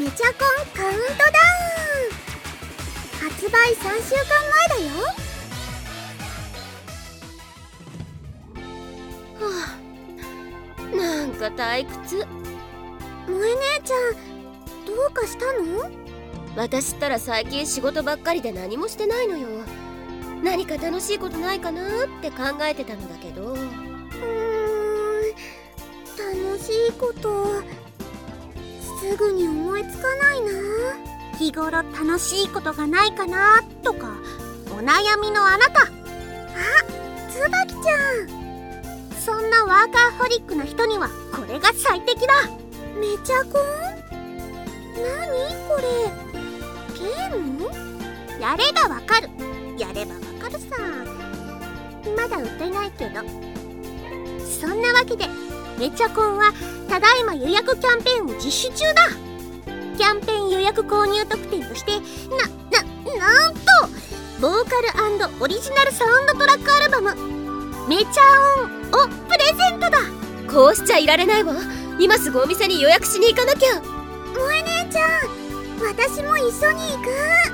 めちゃコンカウントダウン発売3週間前だよ。 はあ、なんか退屈。 萌え姉ちゃんどうかしたの？ 私ったら最近仕事ばっかりで何もしてないのよ。何か楽しいことないかなって考えてたのだけど。 楽しいことすぐに思いつかないな。日頃楽しいことがないかなとかお悩みのあなた。あ、つばきちゃん。そんなワーカーホリックな人にはこれが最適だ。めちゃコン？何これ？ゲーム？やればわかる。やればわかるさ。まだ売ってないけど。そんなわけでめちゃコンはただいま予約キャンペーンを実施中だ。キャンペーン予約購入特典としてなんとボーカル&オリジナルサウンドトラックアルバムめちゃオンをプレゼントだ。 こうしちゃいられないわ。今すぐお店に予約しに行かなきゃ。 萌え姉ちゃん私も一緒に行く。